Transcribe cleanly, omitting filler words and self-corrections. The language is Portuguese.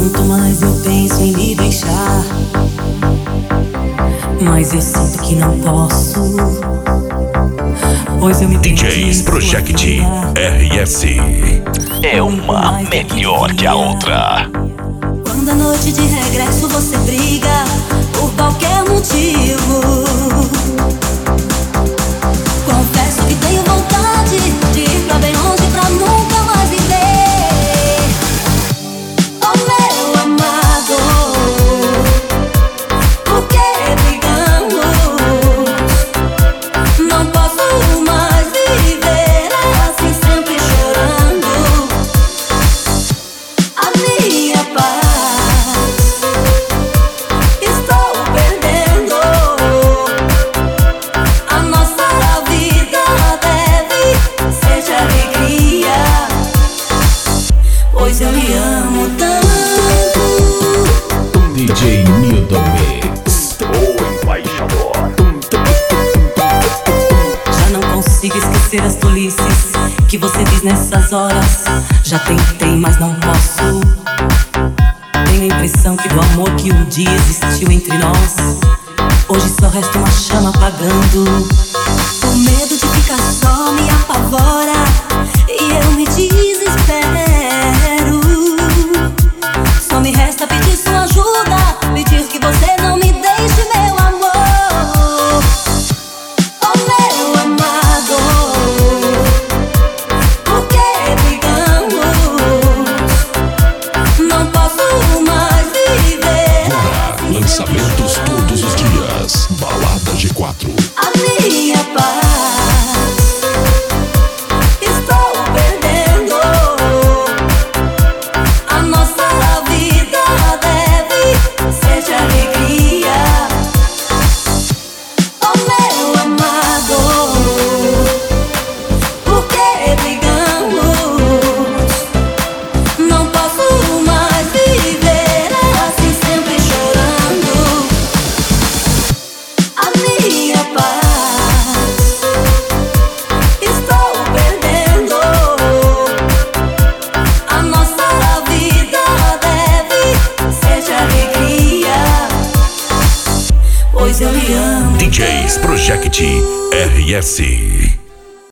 Quanto mais eu penso em me deixar, mas eu sinto que não posso, pois eu me DJs Project RS é uma melhor que a outra. Quando a noite de regresso você briga por qualquer motivo, confesso que tenho vontade de ir pra bem longe pra nunca mais viver. Oh meu amado, por que brigamos? Não posso mais viver assim, sempre chorando. A minha paz estou perdendo. A nossa vida deve ser de alegria, pois eu me amo tanto. DJ Nildo Mix, O embaixador. Já não consigo esquecer as tolices que você diz nessas horas. Já tentei, mas não posso. Tenho a impressão que do amor que um dia existiu entre nós, hoje só resta uma chama apagando. O medo de ficar só me apavora e eu me desespero. Só me resta pedir sua ajuda, pedir que você não me deixe, meu amor. Oh meu amado, por que brigamos? Não posso mais viver. lançamentos todos os dias. Balada G4. A minha paz estou perdendo. A nossa vida deve ser de alegria. Oh meu amado, por que brigamos? Não posso mais viver assim, sempre chorando. A minha paz estou perdendo. A nossa vida deve ser de alegria, pois eu me amo. DJs Project RS.